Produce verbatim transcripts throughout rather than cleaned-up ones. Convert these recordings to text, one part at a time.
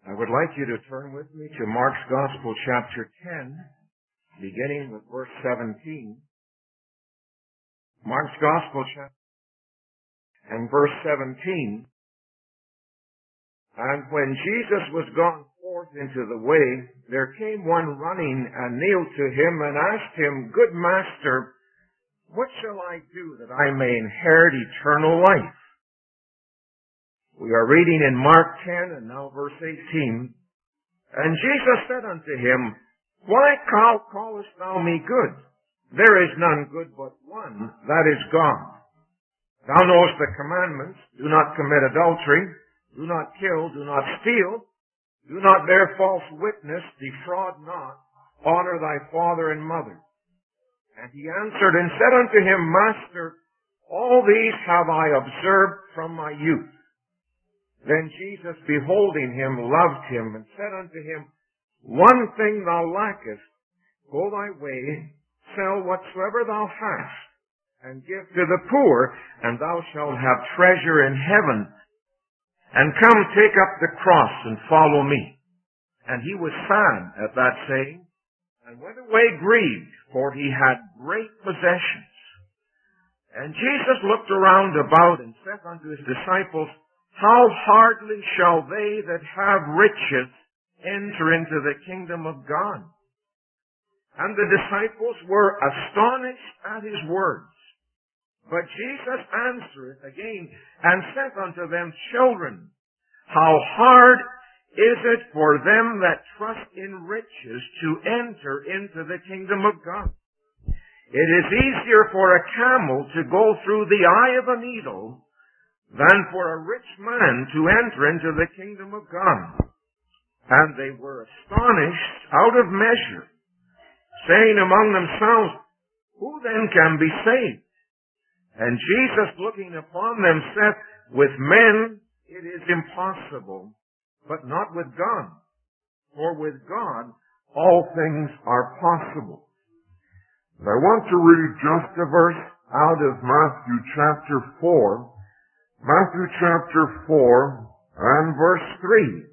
I would like you to turn with me to Mark's Gospel, chapter ten, beginning with verse seventeen. Mark's Gospel, chapter and verse seventeen. And when Jesus was gone forth into the way, there came one running and kneeled to him and asked him, Good Master, what shall I do that I may inherit eternal life? We are reading in Mark ten and now verse eighteen. And Jesus said unto him, Why call, callest thou me good? There is none good but one, that is God. Thou knowest the commandments: do not commit adultery, do not kill, do not steal, do not bear false witness, defraud not, honor thy father and mother. And he answered and said unto him, Master, all these have I observed from my youth. Then Jesus, beholding him, loved him, and said unto him, One thing thou lackest: go thy way, sell whatsoever thou hast, and give to the poor, and thou shalt have treasure in heaven. And come, take up the cross, and follow me. And he was sad at that saying, and went away grieved, for he had great possessions. And Jesus looked around about, and said unto his disciples, How hardly shall they that have riches enter into the kingdom of God? And the disciples were astonished at his words. But Jesus answereth again, and saith unto them, Children, how hard is it for them that trust in riches to enter into the kingdom of God? It is easier for a camel to go through the eye of a needle than for a rich man to enter into the kingdom of God. And they were astonished out of measure, saying among themselves, Who then can be saved? And Jesus, looking upon them, said, With men it is impossible, but not with God. For with God all things are possible. And I want to read just a verse out of Matthew chapter four. Matthew chapter four and verse three.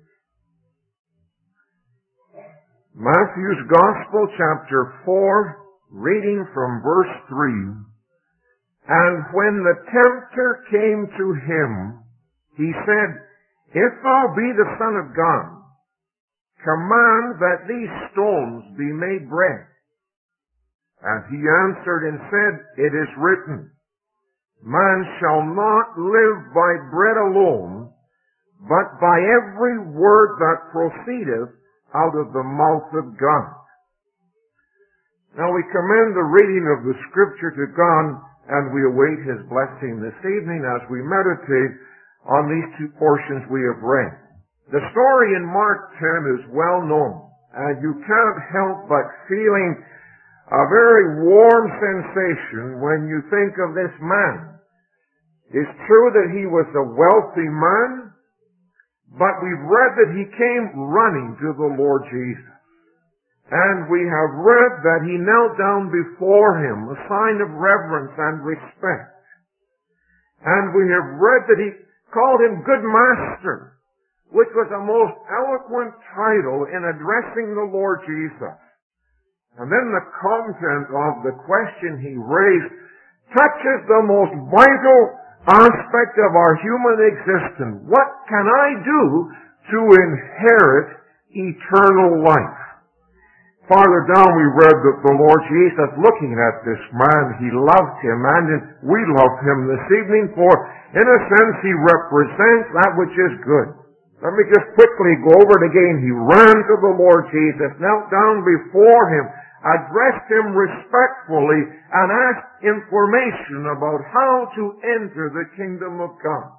Matthew's Gospel chapter four, reading from verse three. And when the tempter came to him, he said, If thou be the Son of God, command that these stones be made bread. And he answered and said, It is written, Man shall not live by bread alone, but by every word that proceedeth out of the mouth of God. Now we commend the reading of the Scripture to God, and we await His blessing this evening as we meditate on these two portions we have read. The story in Mark ten is well known, and you can't help but feeling a very warm sensation when you think of this man. It's true that he was a wealthy man, but we've read that he came running to the Lord Jesus. And we have read that he knelt down before him, a sign of reverence and respect. And we have read that he called him Good Master, which was a most eloquent title in addressing the Lord Jesus. And then the content of the question he raised touches the most vital aspect of our human existence. What can I do to inherit eternal life? Farther down we read that the Lord Jesus, looking at this man, He loved him, and we love him this evening, for in a sense he represents that which is good. Let me just quickly go over it again. He ran to the Lord Jesus, knelt down before him, addressed him respectfully, and asked information about how to enter the kingdom of God.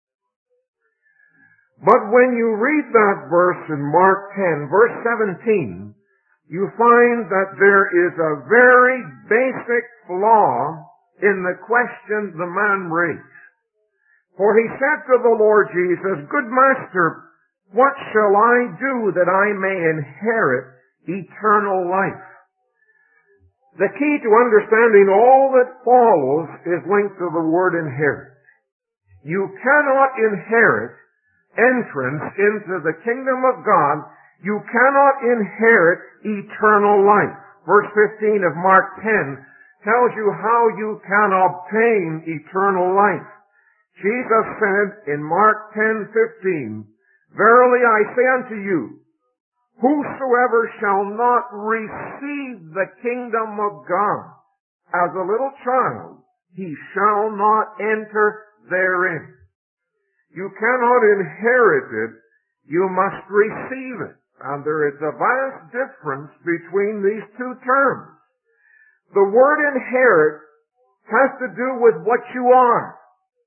But when you read that verse in Mark ten, verse seventeen, you find that there is a very basic flaw in the question the man raised. For he said to the Lord Jesus, Good Master, what shall I do that I may inherit eternal life? The key to understanding all that follows is linked to the word inherit. You cannot inherit entrance into the kingdom of God, you cannot inherit eternal life. Verse fifteen of Mark ten tells you how you can obtain eternal life. Jesus said in Mark ten fifteen, "Verily I say unto you, whosoever shall not receive the kingdom of God as a little child, he shall not enter therein." You cannot inherit it, you must receive it. And there is a vast difference between these two terms. The word inherit has to do with what you are.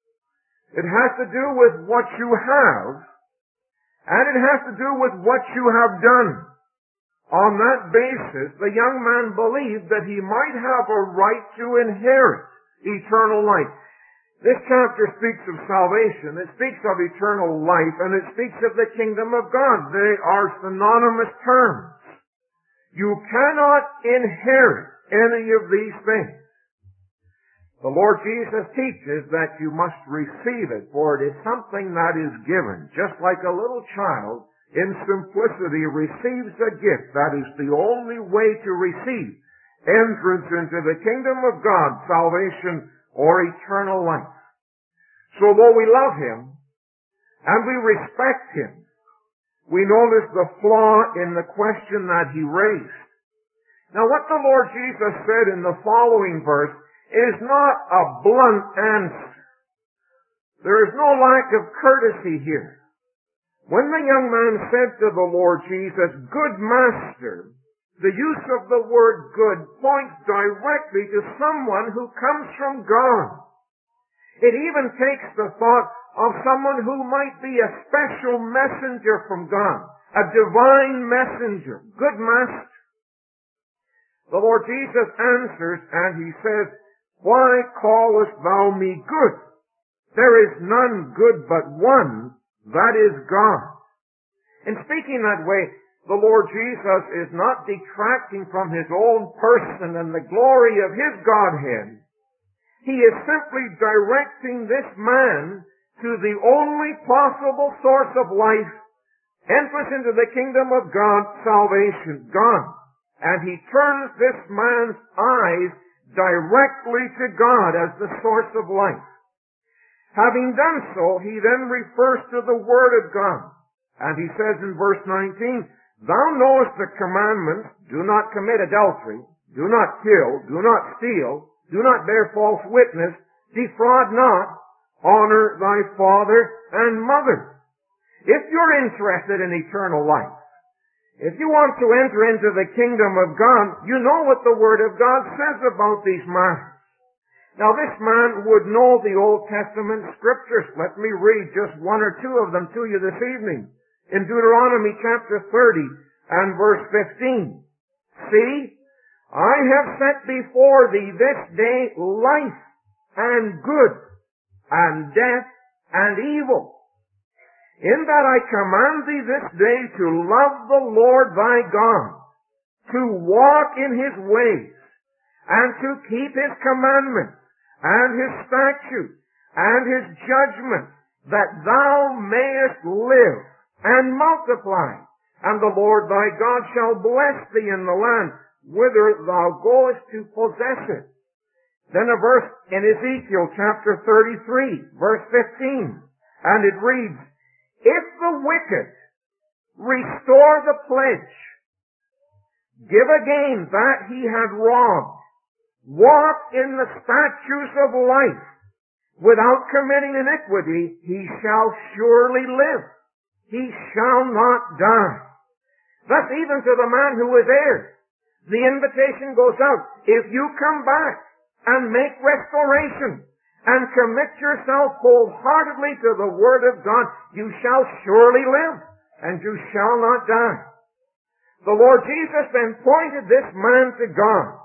It has to do with what you have, and it has to do with what you have done. On that basis, the young man believed that he might have a right to inherit eternal life. This chapter speaks of salvation, it speaks of eternal life, and it speaks of the kingdom of God. They are synonymous terms. You cannot inherit any of these things. The Lord Jesus teaches that you must receive it, for it is something that is given, just like a little child in simplicity receives a gift. That is the only way to receive entrance into the kingdom of God, salvation, or eternal life. So though we love Him, and we respect Him, we notice the flaw in the question that He raised. Now what the Lord Jesus said in the following verse is not a blunt answer. There is no lack of courtesy here. When the young man said to the Lord Jesus, "Good Master," the use of the word good points directly to someone who comes from God. It even takes the thought of someone who might be a special messenger from God, a divine messenger. Good Master. The Lord Jesus answers and He says, "Why callest thou me good? There is none good but one, that is God." In speaking that way, the Lord Jesus is not detracting from His own person and the glory of His Godhead. He is simply directing this man to the only possible source of life, entrance into the kingdom of God, salvation, God. And He turns this man's eyes directly to God as the source of life. Having done so, He then refers to the Word of God. And He says in verse nineteen, "Thou knowest the commandments, do not commit adultery, do not kill, do not steal, do not bear false witness, defraud not, honor thy father and mother." If you're interested in eternal life, if you want to enter into the kingdom of God, you know what the Word of God says about these matters. Now this man would know the Old Testament scriptures. Let me read just one or two of them to you this evening. In Deuteronomy chapter thirty and verse fifteen. "See, I have set before thee this day life and good, and death and evil. In that I command thee this day to love the Lord thy God, to walk in His ways, and to keep His commandments, and His statutes, and His judgments, that thou mayest live and multiply. And the Lord thy God shall bless thee in the land whither thou goest to possess it." Then a verse in Ezekiel chapter thirty-three, verse fifteen, and it reads, "If the wicked restore the pledge, give again that he had robbed, walk in the statutes of life, without committing iniquity, he shall surely live. He shall not die." Thus even to the man who is heirs, the invitation goes out. If you come back and make restoration and commit yourself wholeheartedly to the Word of God, you shall surely live and you shall not die. The Lord Jesus then pointed this man to God.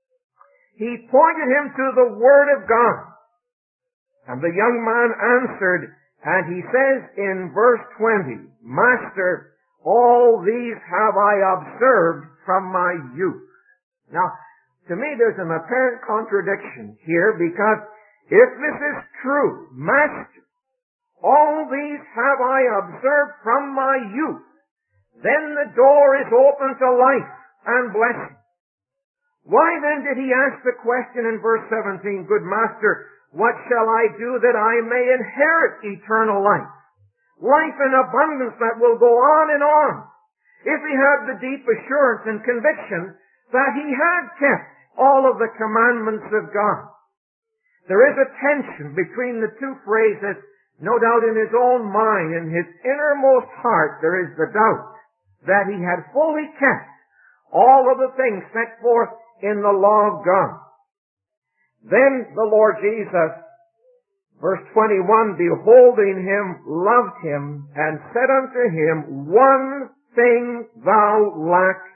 He pointed him to the Word of God. And the young man answered, and he says in verse twenty, "Master, all these have I observed from my youth." Now, to me there's an apparent contradiction here, because if this is true, Master, All these have I observed from my youth. Then the door is open to life and blessing. Why then did he ask the question in verse seventeen, Good Master, what shall I do that I may inherit eternal life? Life in abundance that will go on and on. If he had the deep assurance and conviction that he had kept all of the commandments of God. There is a tension between the two phrases. No doubt in his own mind, in his innermost heart, there is the doubt that he had fully kept all of the things set forth in the law of God. Then the Lord Jesus, verse twenty-one, beholding him, loved him, and said unto him, One thing thou lackest.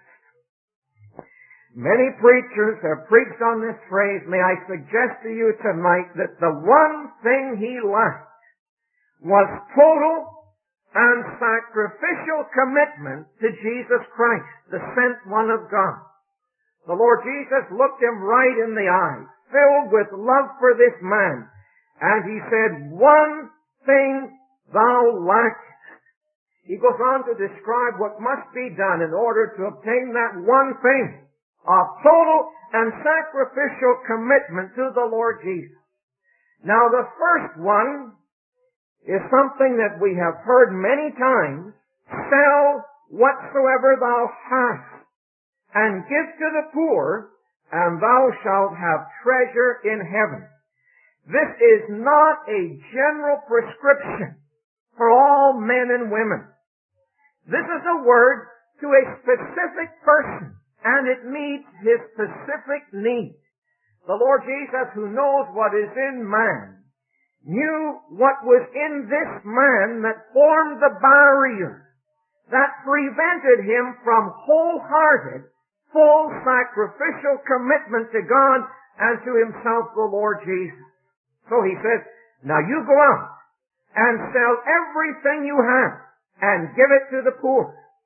Many preachers have preached on this phrase. May I suggest to you tonight that the one thing he lacked was total and sacrificial commitment to Jesus Christ, the sent one of God. The Lord Jesus looked him right in the eyes, filled with love for this man, and he said, One thing thou lackest. He goes on to describe what must be done in order to obtain that one thing of total and sacrificial commitment to the Lord Jesus. Now the first one is something that we have heard many times. Sell whatsoever thou hast, and give to the poor, and thou shalt have treasure in heaven. This is not a general prescription for all men and women. This is a word to a specific person, and it meets his specific need. The Lord Jesus, who knows what is in man, knew what was in this man that formed the barrier that prevented him from wholehearted, full sacrificial commitment to God and to himself, the Lord Jesus. So he says, now you go out and sell everything you have and give it to the poor.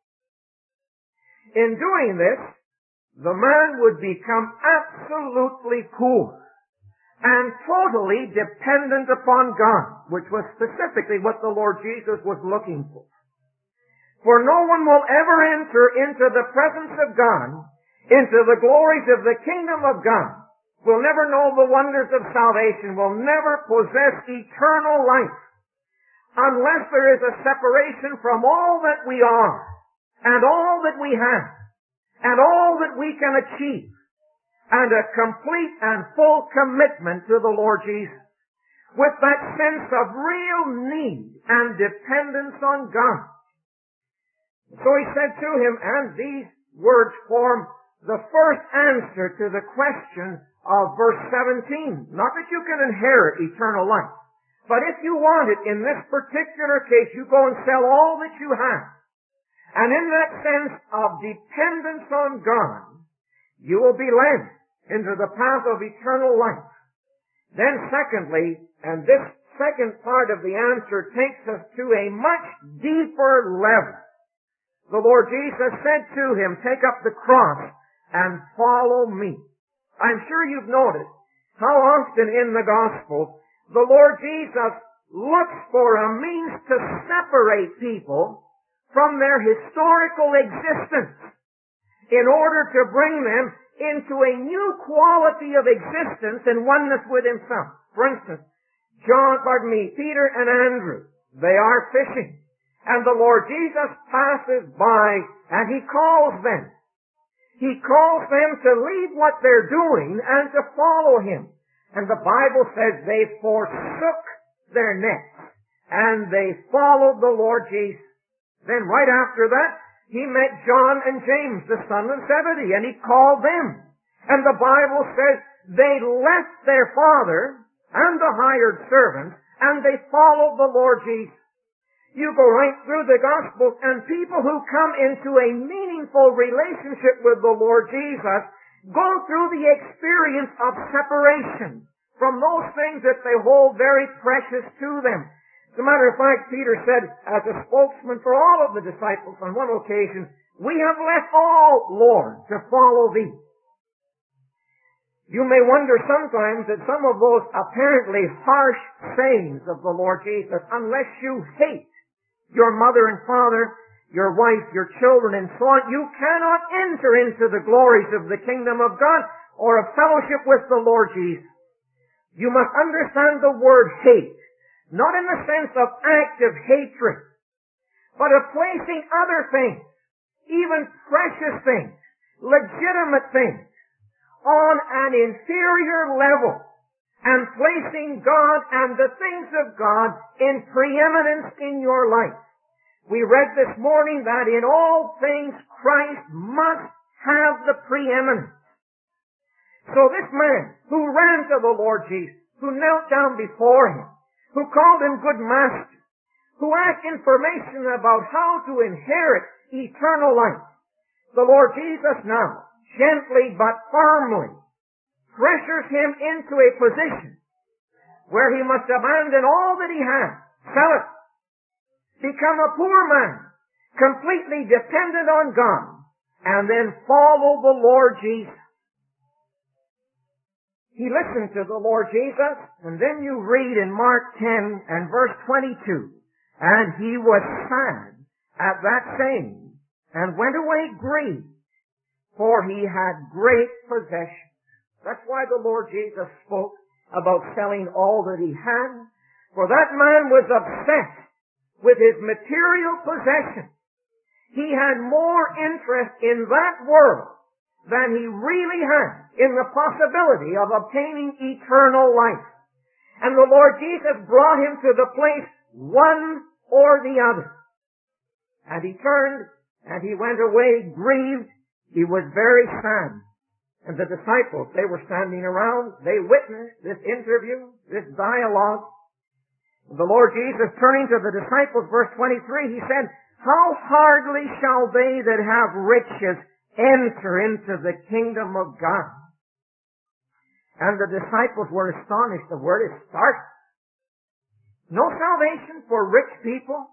In doing this, the man would become absolutely poor and totally dependent upon God, which was specifically what the Lord Jesus was looking for. For no one will ever enter into the presence of God, into the glories of the kingdom of God, will never know the wonders of salvation, will never possess eternal life, unless there is a separation from all that we are, and all that we have, and all that we can achieve, and a complete and full commitment to the Lord Jesus, with that sense of real need and dependence on God. So he said to him, and these words form the first answer to the question of verse seventeen. Not that you can inherit eternal life, but if you want it, in this particular case, you go and sell all that you have. And in that sense of dependence on God, you will be led into the path of eternal life. Then secondly, and this second part of the answer takes us to a much deeper level. The Lord Jesus said to him, take up the cross and follow me. I'm sure you've noticed how often in the Gospel the Lord Jesus looks for a means to separate people from their historical existence in order to bring them into a new quality of existence and oneness with himself. For instance, John, pardon me, Peter and Andrew, they are fishing. And the Lord Jesus passes by and he calls them. He calls them to leave what they're doing and to follow him. And the Bible says they forsook their nets and they followed the Lord Jesus. Then right after that, he met John and James, the son of Zebedee, and he called them. And the Bible says they left their father and the hired servants and they followed the Lord Jesus. You go right through the Gospels, and people who come into a meaningful relationship with the Lord Jesus go through the experience of separation from those things that they hold very precious to them. As a matter of fact, Peter said, as a spokesman for all of the disciples on one occasion, we have left all, Lord, to follow thee. You may wonder sometimes that some of those apparently harsh sayings of the Lord Jesus, unless you hate your mother and father, your wife, your children, and so on, you cannot enter into the glories of the kingdom of God or of fellowship with the Lord Jesus. You must understand the word hate, not in the sense of active hatred, but of placing other things, even precious things, legitimate things, on an inferior level, and placing God and the things of God in preeminence in your life. We read this morning that in all things Christ must have the preeminence. So this man who ran to the Lord Jesus, who knelt down before him, who called him good master, who asked information about how to inherit eternal life, the Lord Jesus now, gently but firmly, pressures him into a position where he must abandon all that he has, sell it, become a poor man, completely dependent on God, and then follow the Lord Jesus. He listened to the Lord Jesus, and then you read in Mark ten and verse twenty-two, and he was sad at that saying, and went away grieved, for he had great possessions. That's why the Lord Jesus spoke about selling all that he had, for that man was obsessed with his material possessions. He had more interest in that world than he really had in the possibility of obtaining eternal life. And the Lord Jesus brought him to the place, one or the other. And he turned and he went away grieved. He was very sad. And the disciples, they were standing around. They witnessed this interview, this dialogue. The Lord Jesus, turning to the disciples, verse twenty-three, he said, "How hardly shall they that have riches enter into the kingdom of God?" And the disciples were astonished. The word is stark. No salvation for rich people.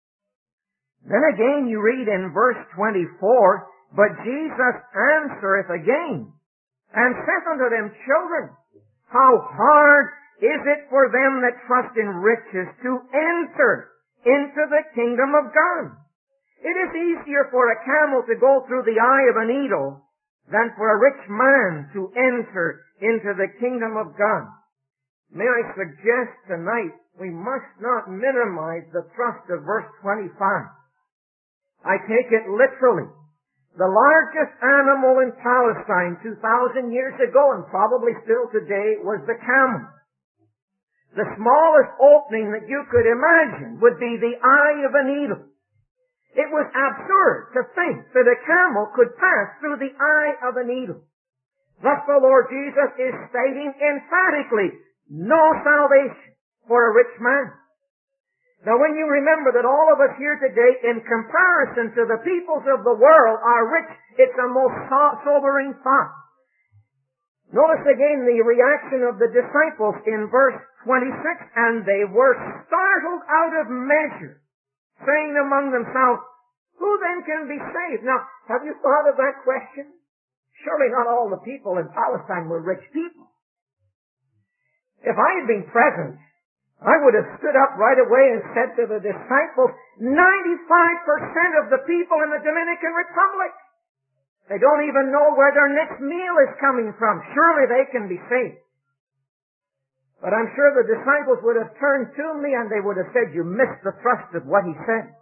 Then again you read in verse twenty-four, "But Jesus answereth again, and saith unto them, Children, how hard is it for them that trust in riches to enter into the kingdom of God? It is easier for a camel to go through the eye of a needle than for a rich man to enter into the kingdom of God." May I suggest tonight we must not minimize the thrust of verse twenty-five. I take it literally. The largest animal in Palestine two thousand years ago, and probably still today, was the camel. The smallest opening that you could imagine would be the eye of a needle. It was absurd to think that a camel could pass through the eye of a needle. Thus the Lord Jesus is stating emphatically, no salvation for a rich man. Now when you remember that all of us here today, in comparison to the peoples of the world, are rich, it's a most sobering thought. Notice again the reaction of the disciples in verse twenty-six, "And they were startled out of measure, saying among themselves, Who then can be saved?" Now, have you thought of that question? Surely not all the people in Palestine were rich people. If I had been present, I would have stood up right away and said to the disciples, ninety-five percent of the people in the Dominican Republic, they don't even know where their next meal is coming from. Surely they can be saved. But I'm sure the disciples would have turned to me and they would have said, "You missed the thrust of what he said."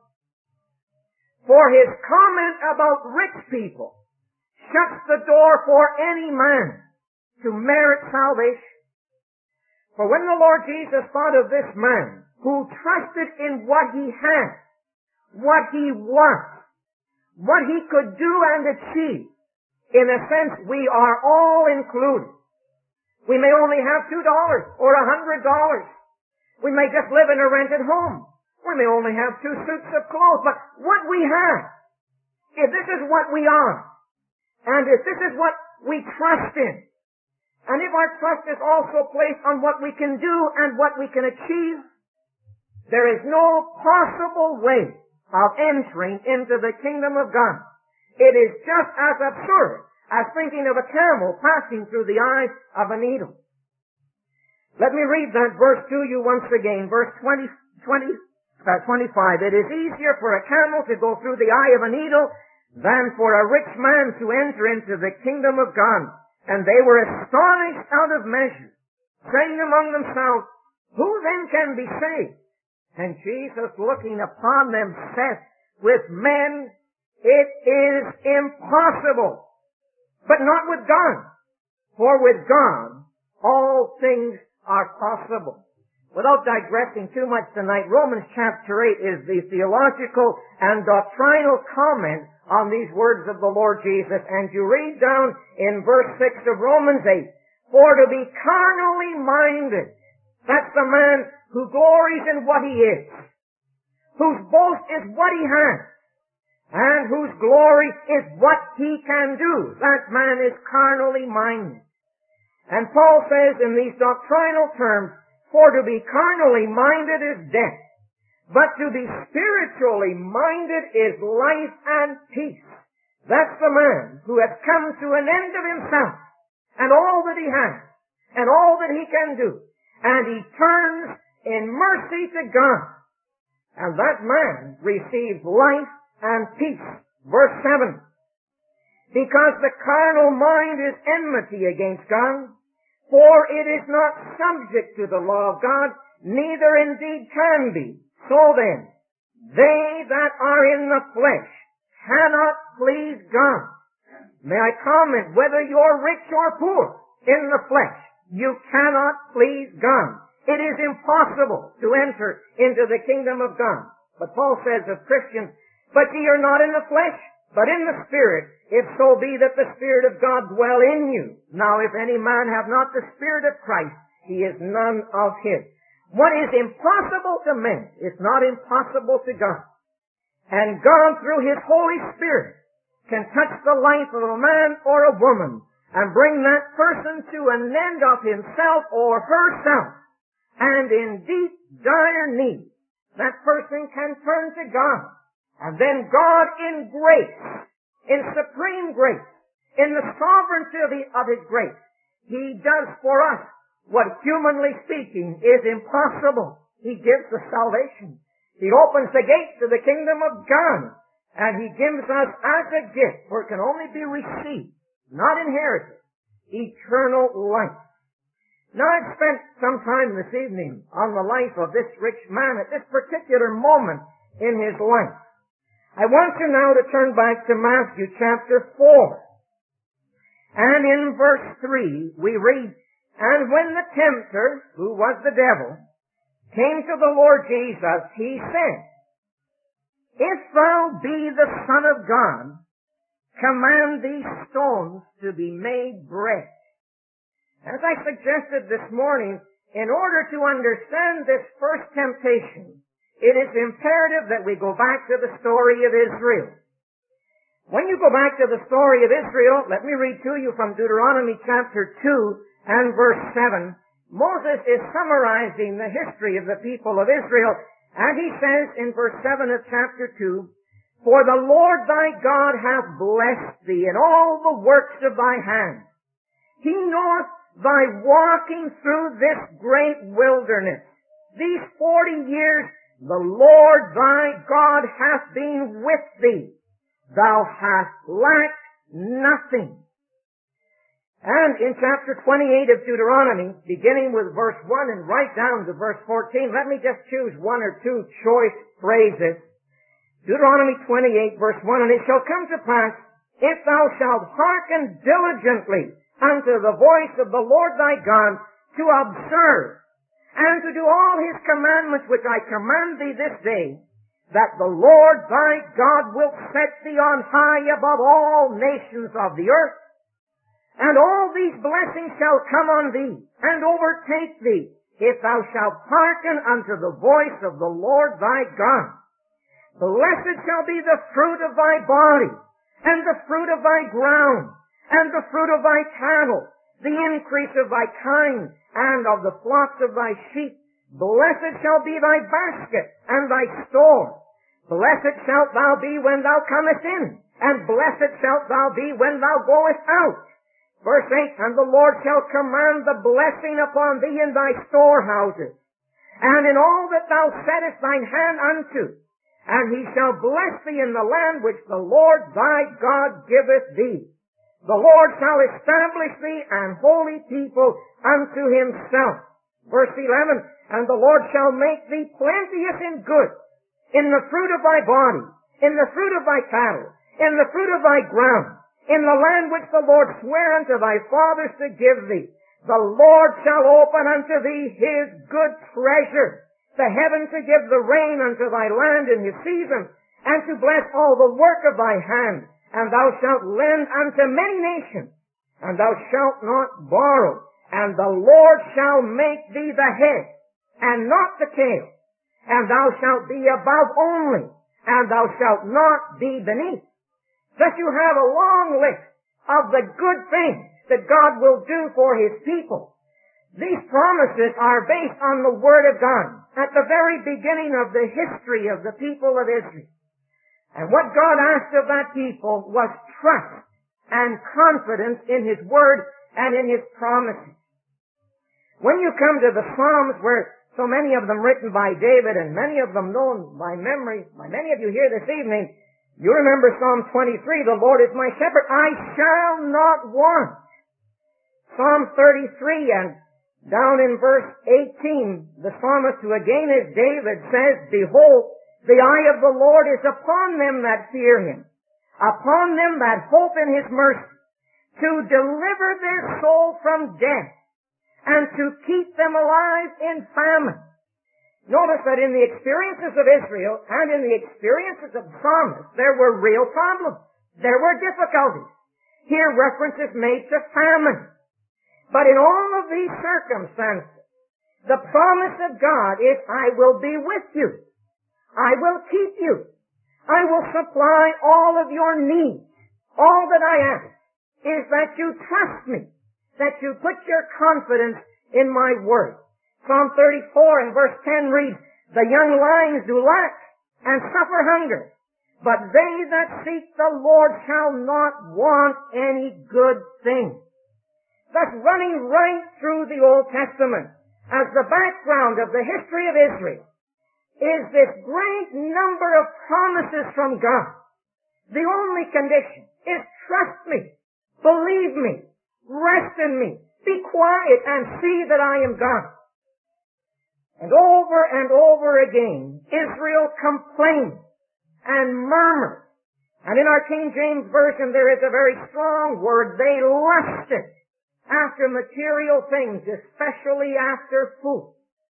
For his comment about rich people shuts the door for any man to merit salvation. For when the Lord Jesus thought of this man who trusted in what he had, what he was, what he could do and achieve, in a sense we are all included. We may only have two dollars or a hundred dollars. We may just live in a rented home. We may only have two suits of clothes. But what we have, if this is what we are, and if this is what we trust in, and if our trust is also placed on what we can do and what we can achieve, there is no possible way of entering into the kingdom of God. It is just as absurd as thinking of a camel passing through the eye of a needle. Let me read that verse to you once again, verse twenty, twenty, uh, twenty-five. It is easier for a camel to go through the eye of a needle than for a rich man to enter into the kingdom of God. And they were astonished out of measure, saying among themselves, who then can be saved? And Jesus, looking upon them, said, with men it is impossible, but not with God. For with God all things are possible. Without digressing too much tonight, Romans chapter eight is the theological and doctrinal comment on these words of the Lord Jesus. And you read down in verse six of Romans eight, for to be carnally minded, that's the man who glories in what he is, whose boast is what he has, and whose glory is what he can do. That man is carnally minded. And Paul says in these doctrinal terms, for to be carnally minded is death, but to be spiritually minded is life and peace. That's the man who has come to an end of himself and all that he has and all that he can do. And he turns in mercy to God. And that man receives life and peace. Verse seven. Because the carnal mind is enmity against God, for it is not subject to the law of God, neither indeed can be. So then, they that are in the flesh cannot please God. May I comment, whether you're rich or poor in the flesh, you cannot please God. It is impossible to enter into the kingdom of God. But Paul says of Christians, but ye are not in the flesh, but in the Spirit, if so be that the Spirit of God dwell in you. Now if any man have not the Spirit of Christ, he is none of his. What is impossible to men is not impossible to God. And God, through His Holy Spirit, can touch the life of a man or a woman and bring that person to an end of himself or herself. And in deep, dire need, that person can turn to God. And then God in grace, in supreme grace, in the sovereignty of, the, of His grace, He does for us what, humanly speaking, is impossible. He gives us salvation. He opens the gate to the kingdom of God. And He gives us as a gift, for it can only be received, not inherited, eternal life. Now I've spent some time this evening on the life of this rich man at this particular moment in his life. I want you now to turn back to Matthew chapter four. And in verse three we read, and when the tempter, who was the devil, came to the Lord Jesus, he said, if thou be the Son of God, command these stones to be made bread. As I suggested this morning, in order to understand this first temptation, it is imperative that we go back to the story of Israel. When you go back to the story of Israel, let me read to you from Deuteronomy chapter two and verse seven. Moses is summarizing the history of the people of Israel, and he says in verse seven of chapter two, for the Lord thy God hath blessed thee in all the works of thy hands. He knoweth thy walking through this great wilderness. These forty years the Lord thy God hath been with thee. Thou hast lacked nothing. And in chapter twenty-eight of Deuteronomy, beginning with verse one and right down to verse fourteen, let me just choose one or two choice phrases. Deuteronomy twenty-eight verse one, and it shall come to pass, if thou shalt hearken diligently unto the voice of the Lord thy God, to observe and to do all His commandments which I command thee this day, that the Lord thy God will set thee on high above all nations of the earth, and all these blessings shall come on thee, and overtake thee, if thou shalt hearken unto the voice of the Lord thy God. Blessed shall be the fruit of thy body, and the fruit of thy ground, and the fruit of thy cattle, the increase of thy kind, and of the flocks of thy sheep. Blessed shall be thy basket and thy store. Blessed shalt thou be when thou comest in, and blessed shalt thou be when thou goest out. Verse eight, and the Lord shall command the blessing upon thee in thy storehouses, and in all that thou settest thine hand unto, and he shall bless thee in the land which the Lord thy God giveth thee. The Lord shall establish thee an holy people unto himself. Verse eleven, and the Lord shall make thee plenteous in goods, in the fruit of thy body, in the fruit of thy cattle, in the fruit of thy ground, in the land which the Lord sware unto thy fathers to give thee. The Lord shall open unto thee his good treasure, the heaven to give the rain unto thy land in his season, and to bless all the work of thy hand. And thou shalt lend unto many nations, and thou shalt not borrow. And the Lord shall make thee the head, and not the tail. And thou shalt be above only, and thou shalt not be beneath. Thus you have a long list of the good things that God will do for his people. These promises are based on the Word of God at the very beginning of the history of the people of Israel. And what God asked of that people was trust and confidence in his Word and in his promises. When you come to the Psalms, where so many of them written by David and many of them known by memory by many of you here this evening, you remember Psalm twenty-three, the Lord is my shepherd, I shall not want. Psalm thirty-three and down in verse eighteen, the psalmist, who again is David, says, behold, the eye of the Lord is upon them that fear him, upon them that hope in his mercy, to deliver their soul from death, and to keep them alive in famine. Notice that in the experiences of Israel and in the experiences of the psalmist, there were real problems. There were difficulties. Here reference is made to famine. But in all of these circumstances, the promise of God is, I will be with you. I will keep you. I will supply all of your needs. All that I ask is that you trust me, that you put your confidence in my word. Psalm thirty-four and verse ten reads, the young lions do lack and suffer hunger, but they that seek the Lord shall not want any good thing. Thus, running right through the Old Testament as the background of the history of Israel is this great number of promises from God. The only condition is trust me, believe me, rest in me, be quiet and see that I am God. And over and over again, Israel complained and murmured. And in our King James Version, there is a very strong word. They lusted after material things, especially after food.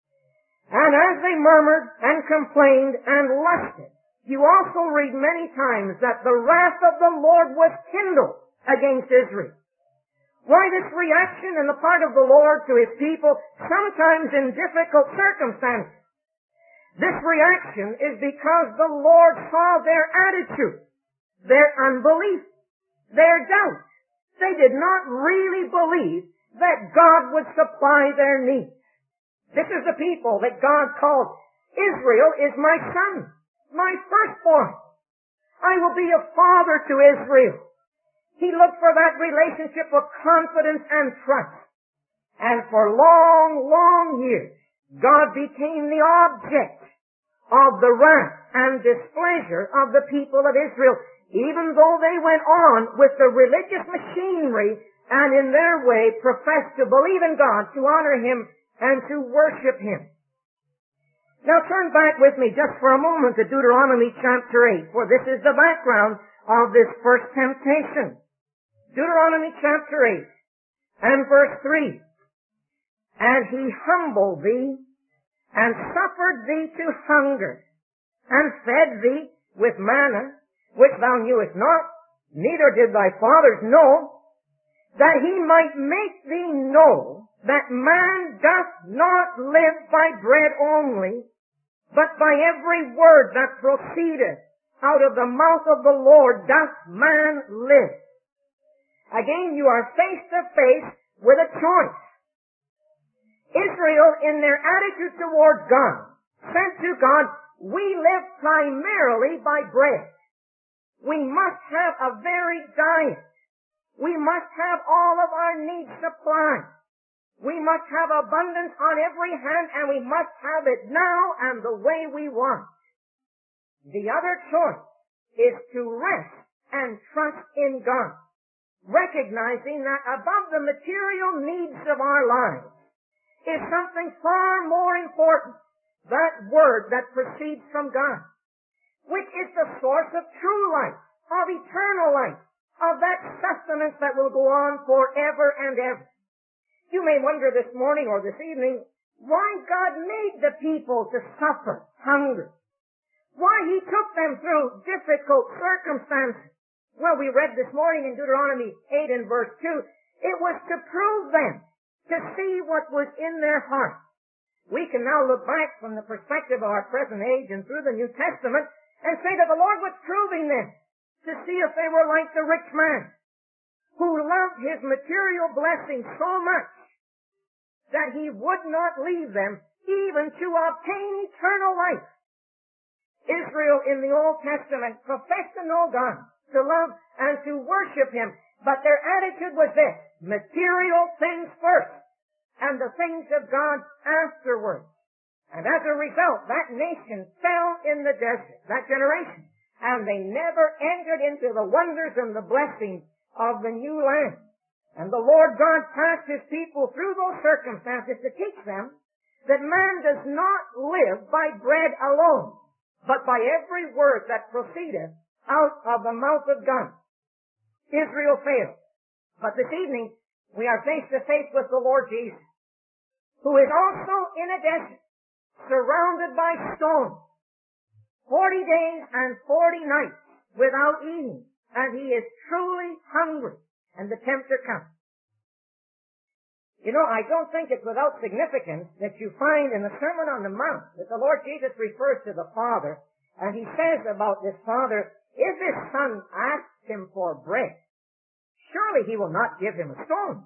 And as they murmured and complained and lusted, you also read many times that the wrath of the Lord was kindled against Israel. Why this reaction on the part of the Lord to his people, sometimes in difficult circumstances? This reaction is because the Lord saw their attitude, their unbelief, their doubt. They did not really believe that God would supply their needs. This is the people that God called, Israel is my son, my firstborn. I will be a father to Israel. He looked for that relationship of confidence and trust. And for long, long years, God became the object of the wrath and displeasure of the people of Israel, even though they went on with the religious machinery and in their way professed to believe in God, to honor him, and to worship him. Now turn back with me just for a moment to Deuteronomy chapter eight, for this is the background of this first temptation. Deuteronomy chapter eight and verse three. And he humbled thee, and suffered thee to hunger, and fed thee with manna, which thou knewest not, neither did thy fathers know, that he might make thee know that man doth not live by bread only, but by every word that proceedeth out of the mouth of the Lord doth man live. Again, you are face to face with a choice. Israel, in their attitude towards God, said to God, we live primarily by bread. We must have a varied diet. We must have all of our needs supplied. We must have abundance on every hand, and we must have it now and the way we want. The other choice is to rest and trust in God, recognizing that above the material needs of our lives is something far more important, that word that proceeds from God, which is the source of true life, of eternal life, of that sustenance that will go on forever and ever. You may wonder this morning or this evening why God made the people to suffer hunger, why He took them through difficult circumstances. Well, we read this morning in Deuteronomy eight and verse two, it was to prove them, to see what was in their heart. We can now look back from the perspective of our present age and through the New Testament and say that the Lord was proving them to see if they were like the rich man who loved his material blessings so much that he would not leave them even to obtain eternal life. Israel in the Old Testament professed to know God, to love and to worship Him, but their attitude was this: material things first, and the things of God afterwards. And as a result, that nation fell in the desert, that generation, and they never entered into the wonders and the blessings of the new land. And the Lord God passed His people through those circumstances to teach them that man does not live by bread alone, but by every word that proceedeth out of the mouth of God. Israel failed. But this evening, we are face to face with the Lord Jesus, who is also in a desert, surrounded by stones, forty days and forty nights without eating, and He is truly hungry, and the tempter comes. You know, I don't think it's without significance that you find in the Sermon on the Mount that the Lord Jesus refers to the Father, and He says about this Father, if His Son asks Him for bread, surely He will not give him a stone.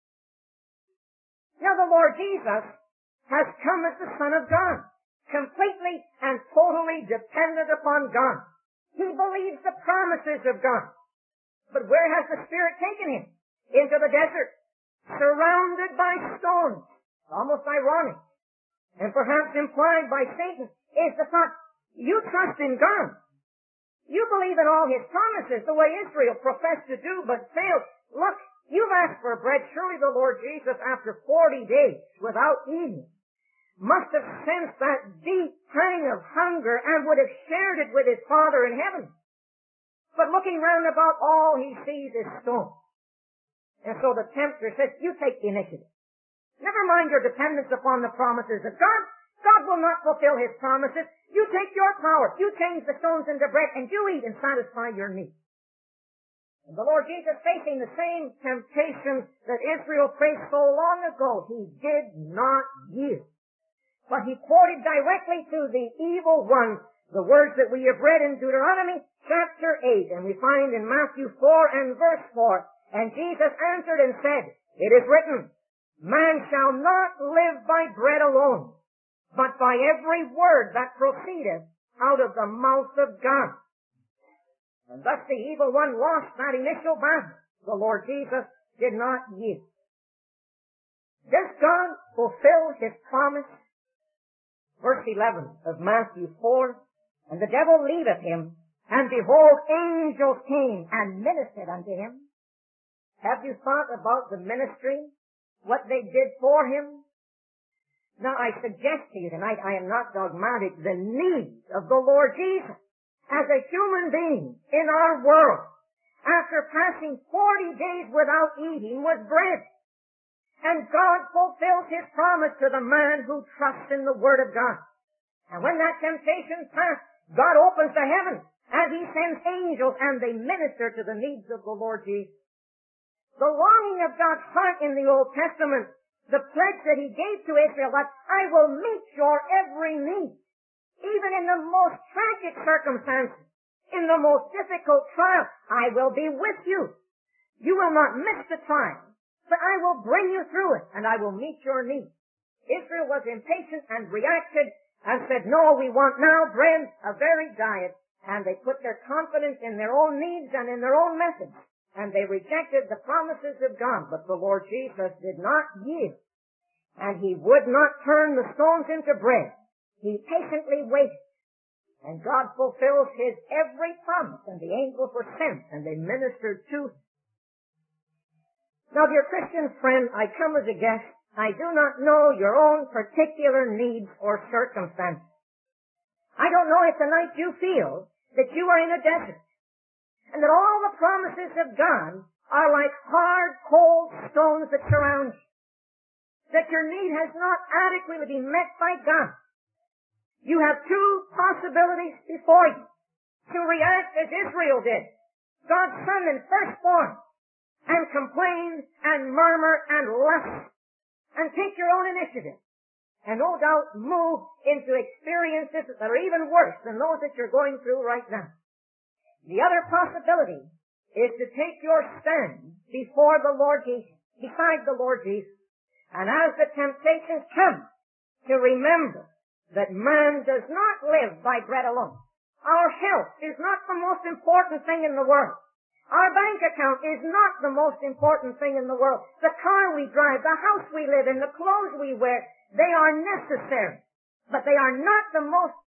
Now the Lord Jesus has come as the Son of God, completely and totally dependent upon God. He believes the promises of God. But where has the Spirit taken Him? Into the desert, surrounded by stones. Almost ironic, and perhaps implied by Satan, is the thought, you trust in God. You believe in all His promises the way Israel professed to do but failed. Look, you've asked for bread. Surely the Lord Jesus, after forty days without eating, must have sensed that deep pang of hunger and would have shared it with His Father in heaven. But looking round about, all He sees is stone. And so the tempter says, you take the initiative. Never mind your dependence upon the promises of God. God will not fulfill His promises. You take your power. You change the stones into bread, and you eat and satisfy your needs. And the Lord Jesus, facing the same temptation that Israel faced so long ago, He did not yield. But He quoted directly to the evil one the words that we have read in Deuteronomy chapter eight, and we find in Matthew four and verse four. And Jesus answered and said, it is written, man shall not live by bread alone, but by every word that proceedeth out of the mouth of God. And thus the evil one lost that initial battle. The Lord Jesus did not yield. Does God fulfill His promise? Verse eleven of Matthew four, and the devil leaveth him, and behold, angels came and ministered unto him. Have you thought about the ministry? What they did for him? Now I suggest to you tonight, I am not dogmatic, the need of the Lord Jesus as a human being in our world, after passing forty days without eating, was bread. And God fulfills His promise to the man who trusts in the Word of God. And when that temptation passed, God opens the heavens, and He sends angels, and they minister to the needs of the Lord Jesus. The longing of God's heart in the Old Testament, the pledge that He gave to Israel, that I will meet your every need, even in the most tragic circumstances, in the most difficult trial, I will be with you. You will not miss the trial, but I will bring you through it, and I will meet your needs. Israel was impatient and reacted and said, no, we want now bread, a varied diet, and they put their confidence in their own needs and in their own methods, and they rejected the promises of God. But the Lord Jesus did not yield, and he would not turn the stones into bread. He patiently waited, and God fulfills his every promise, and the angels were sent, and they ministered to him. Now, dear Christian friend, I come as a guest. I do not know your own particular needs or circumstances. I don't know if tonight you feel that you are in a desert, and that all the promises of God are like hard, cold stones that surround you, that your need has not adequately been met by God. You have two possibilities before you: to react as Israel did, God's son and firstborn, and complain and murmur and lust and take your own initiative, and no doubt move into experiences that are even worse than those that you're going through right now. The other possibility is to take your stand before the Lord Jesus, beside the Lord Jesus, and as the temptations come, to remember that man does not live by bread alone. Our health is not the most important thing in the world. Our bank account is not the most important thing in the world. The car we drive, the house we live in, the clothes we wear, they are necessary. But they are not the most